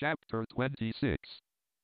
Chapter 26.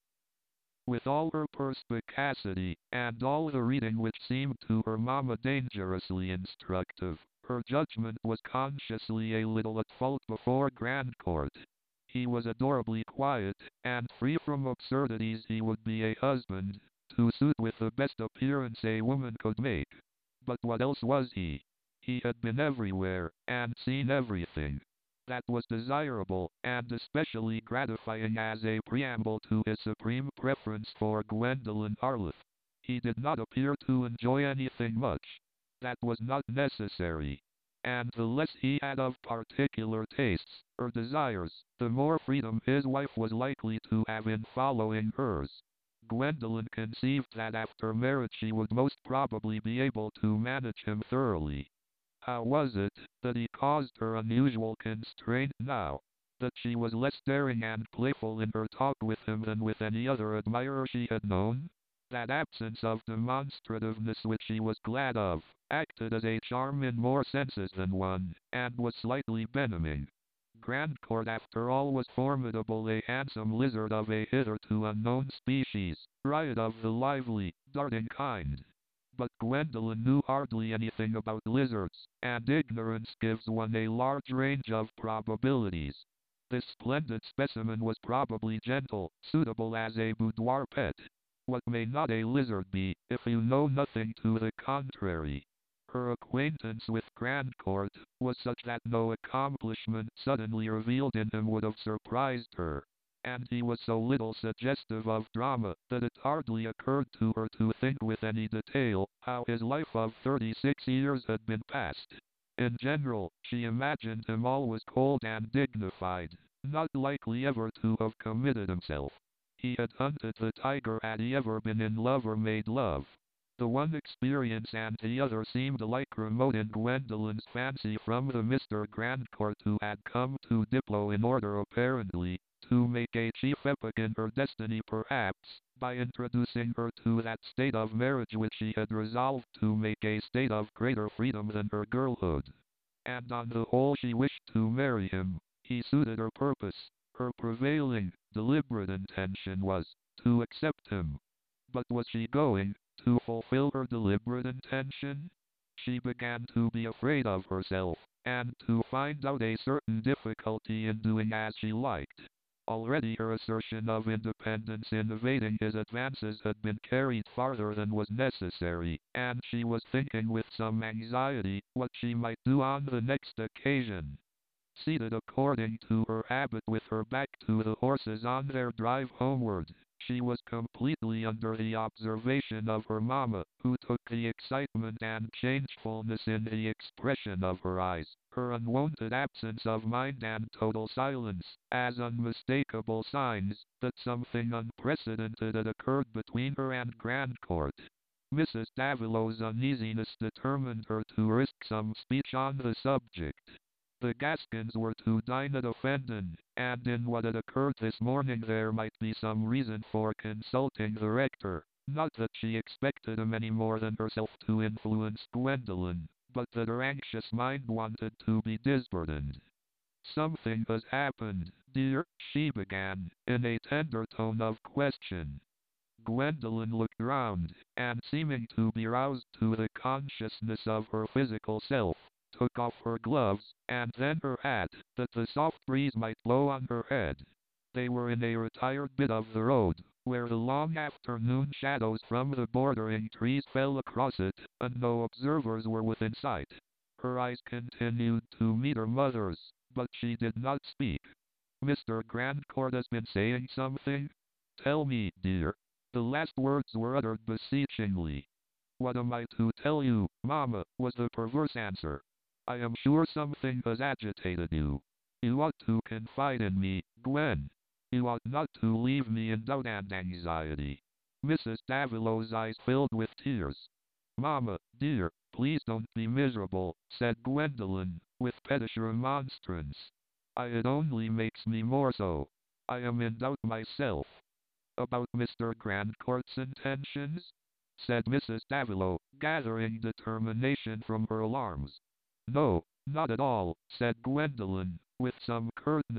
With all her perspicacity, and all the reading which seemed to her mamma dangerously instructive, her judgment was consciously a little at fault before Grandcourt. He was adorably quiet, and free from absurdities. He would be a husband, to suit with the best appearance a woman could make. But what else was he? He had been everywhere, and seen everything that was desirable, and especially gratifying as a preamble to his supreme preference for Gwendolen Harleth. He did not appear to enjoy anything much that was not necessary, and the less he had of particular tastes or desires, the more freedom his wife was likely to have in following hers. Gwendolen conceived that after marriage she would most probably be able to manage him thoroughly. How was it that he caused her unusual constraint now? That she was less daring and playful in her talk with him than with any other admirer she had known? That absence of demonstrativeness which she was glad of, acted as a charm in more senses than one, and was slightly benumbing. Grandcourt after all was formidable, a handsome lizard of a hitherto unknown species, right of the lively, darting kind. But Gwendolen knew hardly anything about lizards, and ignorance gives one a large range of probabilities. This splendid specimen was probably gentle, suitable as a boudoir pet. What may not a lizard be, if you know nothing to the contrary? Her acquaintance with Grandcourt was such that no accomplishment suddenly revealed in him would have surprised her, and he was so little suggestive of drama that it hardly occurred to her to think with any detail how his life of 36 years had been passed. In general, she imagined him always cold and dignified, not likely ever to have committed himself. He had hunted the tiger. Had he ever been in love or made love? The one experience and the other seemed alike remote in Gwendolen's fancy from the Mr. Grandcourt who had come to Diplow in order apparently to make a chief epoch in her destiny, perhaps, by introducing her to that state of marriage which she had resolved to make a state of greater freedom than her girlhood. And on the whole she wished to marry him. He suited her purpose. Her prevailing, deliberate intention was to accept him. But was she going to fulfill her deliberate intention? She began to be afraid of herself, and to find out a certain difficulty in doing as she liked. Already her assertion of independence in evading his advances had been carried farther than was necessary, and she was thinking with some anxiety what she might do on the next occasion. Seated according to her habit with her back to the horses on their drive homeward, she was completely under the observation of her mamma, who took the excitement and changefulness in the expression of her eyes, her unwonted absence of mind and total silence, as unmistakable signs that something unprecedented had occurred between her and Grandcourt. Mrs. Davilow's uneasiness determined her to risk some speech on the subject. The Gaskins were to dine at Offendon, and in what had occurred this morning there might be some reason for consulting the rector. Not that she expected him any more than herself to influence Gwendolen, but that her anxious mind wanted to be disburdened. "Something has happened, dear," she began, in a tender tone of question. Gwendolen looked round, and seeming to be roused to the consciousness of her physical self, took off her gloves, and then her hat, that the soft breeze might blow on her head. They were in a retired bit of the road, where the long afternoon shadows from the bordering trees fell across it, and no observers were within sight. Her eyes continued to meet her mother's, but she did not speak. "Mr. Grandcourt has been saying something? Tell me, dear." The last words were uttered beseechingly. "What am I to tell you, mamma?" was the perverse answer. "I am sure something has agitated you. You ought to confide in me, Gwen. You ought not to leave me in doubt and anxiety." Mrs. Davilow's eyes filled with tears. "Mamma, dear, please don't be miserable," said Gwendolen, with pettish remonstrance. "It only makes me more so. I am in doubt myself." "About Mr. Grandcourt's intentions?" said Mrs. Davilow, gathering determination from her alarms. "No, not at all," said Gwendolen, with some curtness,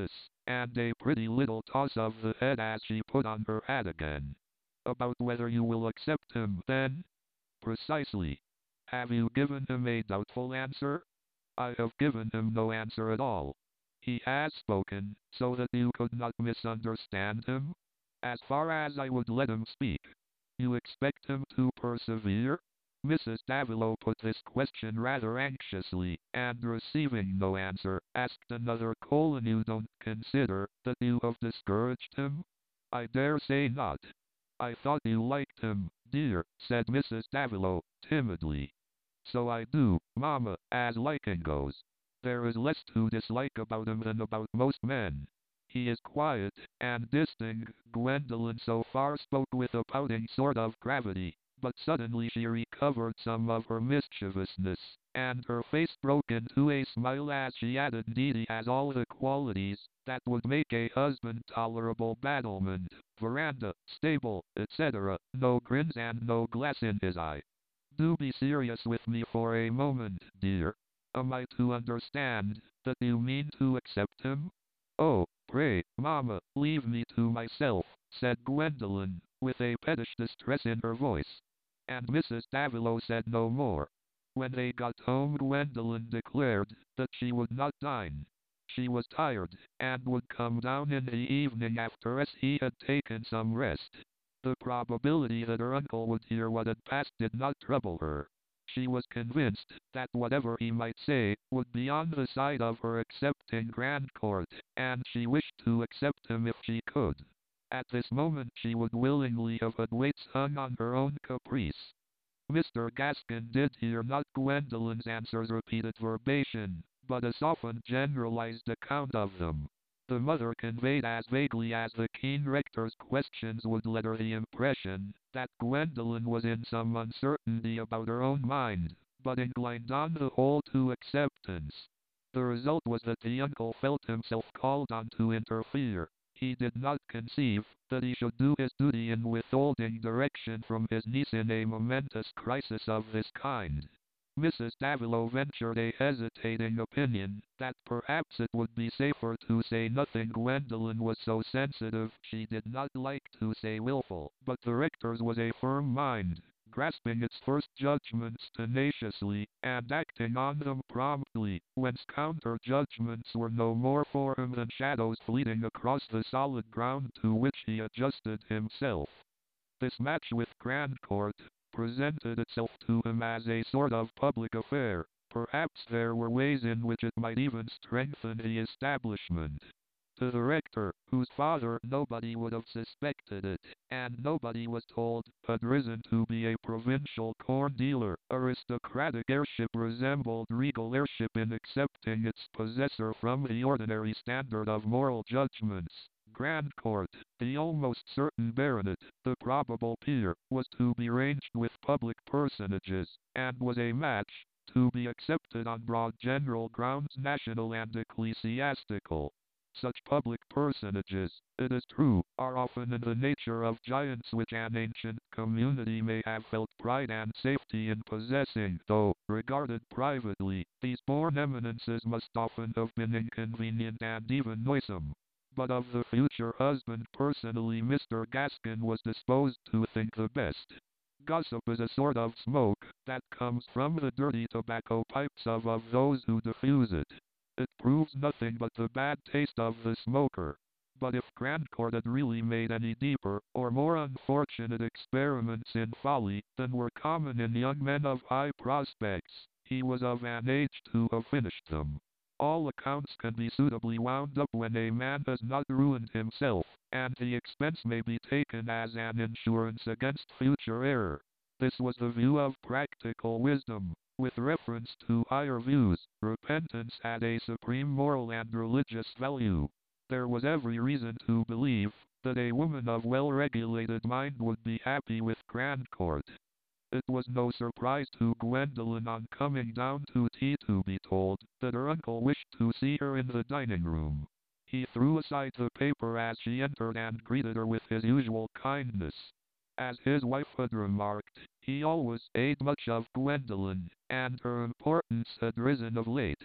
and a pretty little toss of the head as she put on her hat again. About whether you will accept him, then? Precisely. Have you given him a doubtful answer? I have given him no answer at all. He has spoken, so that you could not misunderstand him? As far as I would let him speak. You expect him to persevere? Mrs. Davilo put this question rather anxiously, and receiving no answer, asked another. You don't consider that you have discouraged him? I dare say not. I thought you liked him, dear, said Mrs. Davilo, timidly. So I do, Mamma, as liking goes. There is less to dislike about him than about most men. He is quiet and distinct. Gwendolen so far spoke with a pouting sort of gravity, but suddenly she recovered some of her mischievousness, and her face broke into a smile as she added, "Indeed, he has all the qualities that would make a husband tolerable: battlement, veranda, stable, etc. No grins and no glass in his eye." Do be serious with me for a moment, dear. Am I to understand that you mean to accept him? Oh, pray, Mamma, leave me to myself, said Gwendolen, with a pettish distress in her voice. And Mrs. Davilo said no more. When they got home, Gwendolen declared that she would not dine. She was tired, and would come down in the evening after he had taken some rest. The probability that her uncle would hear what had passed did not trouble her. She was convinced that whatever he might say would be on the side of her accepting Grandcourt, and she wished to accept him if she could. At this moment she would willingly have had weights hung on her own caprice. Mr. Gaskin did hear not Gwendolen's answers repeated verbatim, but a softened generalized account of them. The mother conveyed as vaguely as the keen rector's questions would let her the impression that Gwendolen was in some uncertainty about her own mind, but inclined on the whole to acceptance. The result was that the uncle felt himself called on to interfere. He did not conceive that he should do his duty in withholding direction from his niece in a momentous crisis of this kind. Mrs. Davilo ventured a hesitating opinion that perhaps it would be safer to say nothing. Gwendolen was so sensitive, she did not like to say willful, but the rector's was a firm mind, grasping its first judgments tenaciously, and acting on them promptly, whence counter-judgments were no more for him than shadows fleeting across the solid ground to which he adjusted himself. This match with Grandcourt presented itself to him as a sort of public affair. Perhaps there were ways in which it might even strengthen the establishment. To the rector, whose father nobody would have suspected it, and nobody was told, had risen to be a provincial corn dealer, aristocratic heirship resembled regal heirship in accepting its possessor from the ordinary standard of moral judgments. Grandcourt, the almost certain baronet, the probable peer, was to be ranged with public personages, and was a match to be accepted on broad general grounds, national and ecclesiastical. Such public personages, it is true, are often in the nature of giants which an ancient community may have felt pride and safety in possessing, though, regarded privately, these born eminences must often have been inconvenient and even noisome. But of the future husband personally Mr. Gaskin was disposed to think the best. Gossip is a sort of smoke that comes from the dirty tobacco pipes of those who diffuse it. It proves nothing but the bad taste of the smoker. But if Grandcourt had really made any deeper or more unfortunate experiments in folly than were common in young men of high prospects, he was of an age to have finished them. All accounts can be suitably wound up when a man has not ruined himself, and the expense may be taken as an insurance against future error. This was the view of practical wisdom. With reference to higher views, repentance had a supreme moral and religious value. There was every reason to believe that a woman of well-regulated mind would be happy with Grandcourt. It was no surprise to Gwendolen on coming down to tea to be told that her uncle wished to see her in the dining room. He threw aside the paper as she entered and greeted her with his usual kindness. As his wife had remarked, he always ate much of Gwendolen, and her importance had risen of late.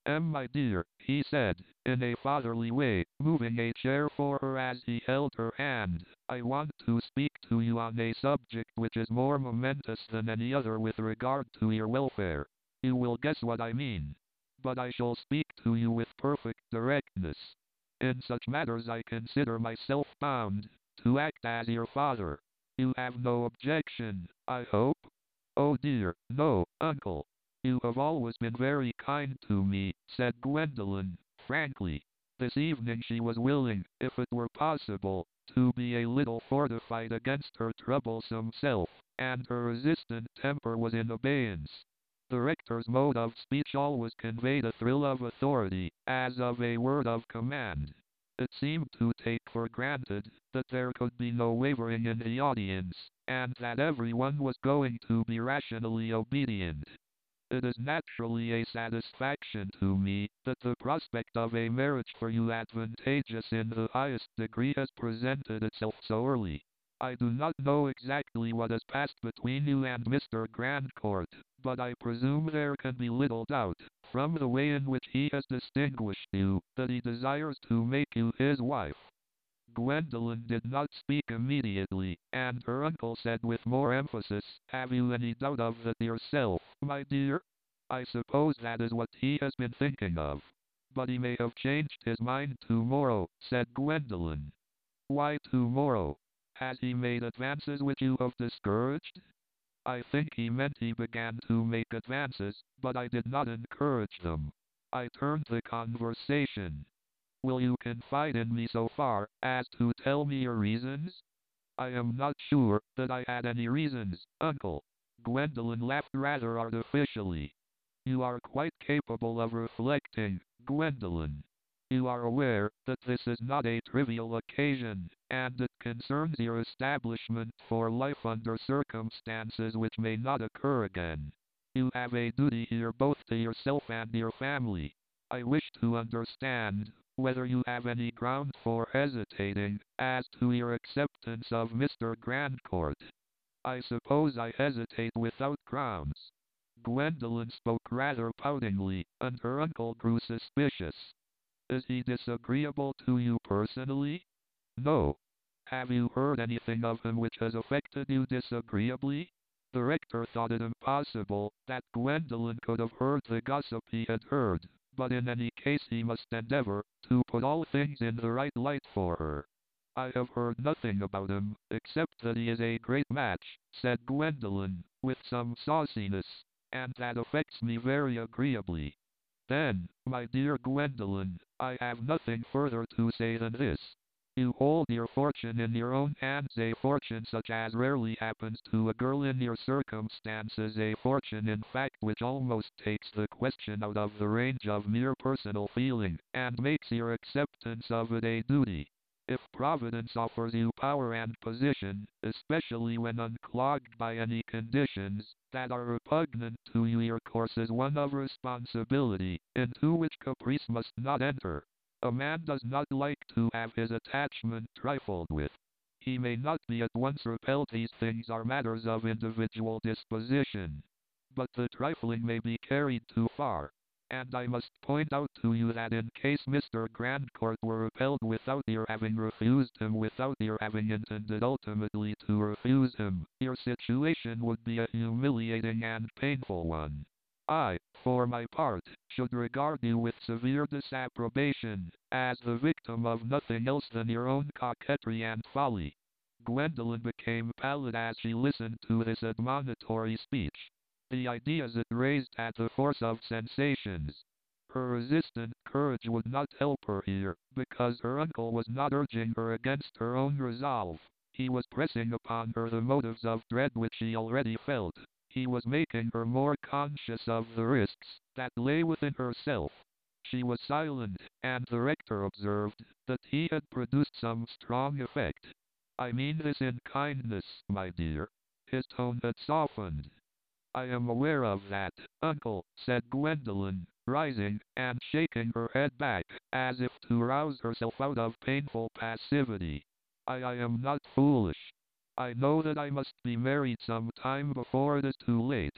My dear, he said, in a fatherly way, moving a chair for her as he held her hand, I want to speak to you on a subject which is more momentous than any other with regard to your welfare. You will guess what I mean. But I shall speak to you with perfect directness. In such matters I consider myself bound to act as your father. You have no objection, I hope? Oh dear, no, uncle. You have always been very kind to me, said Gwendolen, frankly. This evening she was willing, if it were possible, to be a little fortified against her troublesome self, and her resistant temper was in abeyance. The rector's mode of speech always conveyed a thrill of authority, as of a word of command. It seemed to take for granted that there could be no wavering in the audience, and that everyone was going to be rationally obedient. It is naturally a satisfaction to me that the prospect of a marriage for you advantageous in the highest degree has presented itself so early. I do not know exactly what has passed between you and Mr. Grandcourt, but I presume there can be little doubt, from the way in which he has distinguished you, that he desires to make you his wife. Gwendolen did not speak immediately, and her uncle said with more emphasis, have you any doubt of that yourself, my dear? I suppose that is what he has been thinking of. But he may have changed his mind tomorrow, said Gwendolen. Why tomorrow? Has he made advances which you have discouraged? I think he meant he began to make advances, but I did not encourage them. I turned the conversation. Will you confide in me so far as to tell me your reasons? I am not sure that I had any reasons, uncle. Gwendolen laughed rather artificially. You are quite capable of reflecting, Gwendolen. You are aware that this is not a trivial occasion, and it concerns your establishment for life under circumstances which may not occur again. You have a duty here both to yourself and your family. I wish to understand whether you have any ground for hesitating as to your acceptance of Mr. Grandcourt. I suppose I hesitate without grounds. Gwendolen spoke rather poutingly, and her uncle grew suspicious. Is he disagreeable to you personally? No. Have you heard anything of him which has affected you disagreeably? The rector thought it impossible that Gwendolen could have heard the gossip he had heard, but in any case he must endeavor to put all things in the right light for her. I have heard nothing about him, except that he is a great match, said Gwendolen, with some sauciness, and that affects me very agreeably. Then, my dear Gwendolen, I have nothing further to say than this. You hold your fortune in your own hands, a fortune such as rarely happens to a girl in your circumstances, a fortune in fact which almost takes the question out of the range of mere personal feeling, and makes your acceptance of it a duty. If Providence offers you power and position, especially when unclogged by any conditions that are repugnant to you, your course is one of responsibility, into which caprice must not enter. A man does not like to have his attachment trifled with. He may not be at once repelled. These things are matters of individual disposition. But the trifling may be carried too far. And I must point out to you that in case Mr. Grandcourt were repelled without your having refused him, without your having intended ultimately to refuse him, your situation would be a humiliating and painful one. I, for my part, should regard you with severe disapprobation, as the victim of nothing else than your own coquetry and folly. Gwendolen became pallid as she listened to this admonitory speech. The ideas it raised had the force of sensations. Her resistant courage would not help her here, because her uncle was not urging her against her own resolve. He was pressing upon her the motives of dread which she already felt. He was making her more conscious of the risks that lay within herself. She was silent, and the rector observed that he had produced some strong effect. I mean this in kindness, my dear. His tone had softened. I am aware of that, uncle, said Gwendolen, rising, and shaking her head back, as if to rouse herself out of painful passivity. I am not foolish. I know that I must be married some time before it is too late.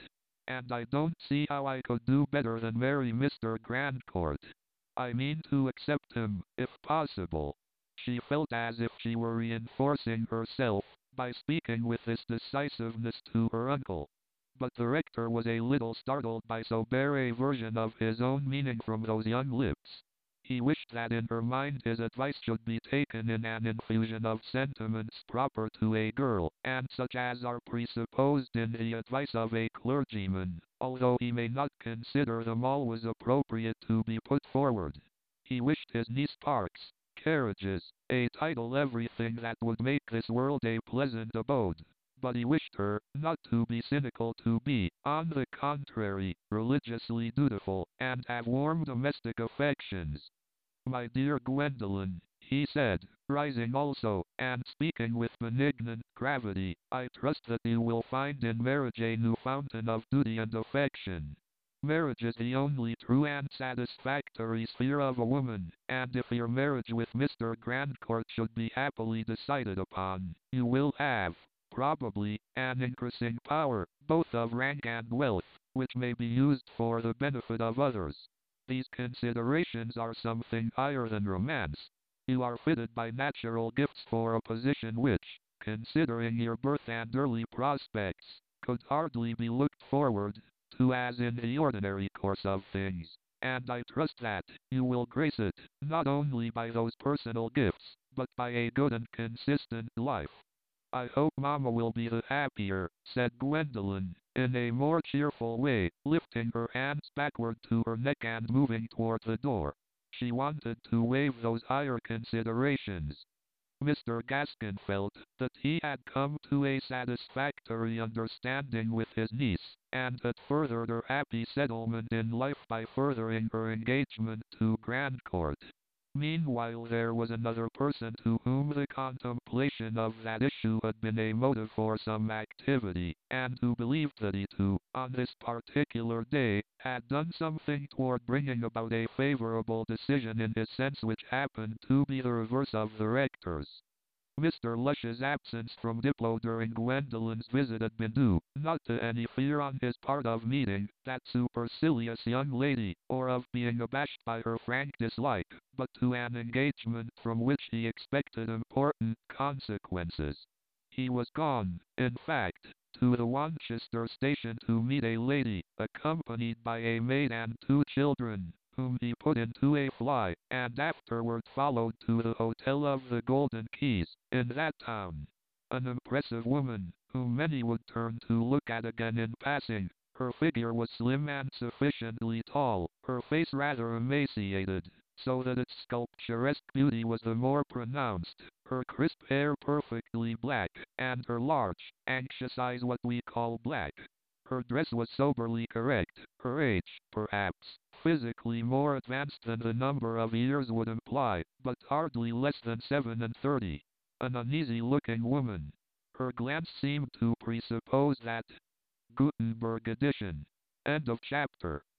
and I don't see how I could do better than marry Mr. Grandcourt. I mean to accept him, if possible. She felt as if she were reinforcing herself by speaking with this decisiveness to her uncle. But the rector was a little startled by so bare a version of his own meaning from those young lips. He wished that in her mind his advice should be taken in an infusion of sentiments proper to a girl, and such as are presupposed in the advice of a clergyman, although he may not consider them always appropriate to be put forward. He wished his niece parks, carriages, a title, everything that would make this world a pleasant abode. But he wished her not to be cynical, to be, on the contrary, religiously dutiful, and have warm domestic affections. My dear Gwendolen, he said, rising also, and speaking with benignant gravity, I trust that you will find in marriage a new fountain of duty and affection. Marriage is the only true and satisfactory sphere of a woman, and if your marriage with Mr. Grandcourt should be happily decided upon, you will have, probably, an increasing power, both of rank and wealth, which may be used for the benefit of others. These considerations are something higher than romance. You are fitted by natural gifts for a position which, considering your birth and early prospects, could hardly be looked forward to as in the ordinary course of things, and I trust that you will grace it, not only by those personal gifts, but by a good and consistent life. I hope Mamma will be the happier, said Gwendolen, in a more cheerful way, lifting her hands backward to her neck and moving toward the door. She wanted to waive those higher considerations. Mr. Gaskin felt that he had come to a satisfactory understanding with his niece, and had furthered her happy settlement in life by furthering her engagement to Grandcourt. Meanwhile there was another person to whom the contemplation of that issue had been a motive for some activity, and who believed that he too, on this particular day, had done something toward bringing about a favorable decision in his sense, which happened to be the reverse of the rector's. Mr. Lush's absence from Diplo during Gwendolen's visit had been due, not to any fear on his part of meeting that supercilious young lady, or of being abashed by her frank dislike, but to an engagement from which he expected important consequences. He was gone, in fact, to the Wanchester station to meet a lady, accompanied by a maid and two children, whom he put into a fly, and afterward followed to the Hotel of the Golden Keys, in that town. An impressive woman, whom many would turn to look at again in passing. Her figure was slim and sufficiently tall, her face rather emaciated, so that its sculpturesque beauty was the more pronounced, her crisp hair perfectly black, and her large, anxious eyes what we call black. Her dress was soberly correct, her age, perhaps, physically more advanced than the number of years would imply, but hardly less than 37. An uneasy-looking woman. Her glance seemed to presuppose that. Gutenberg edition. End of chapter.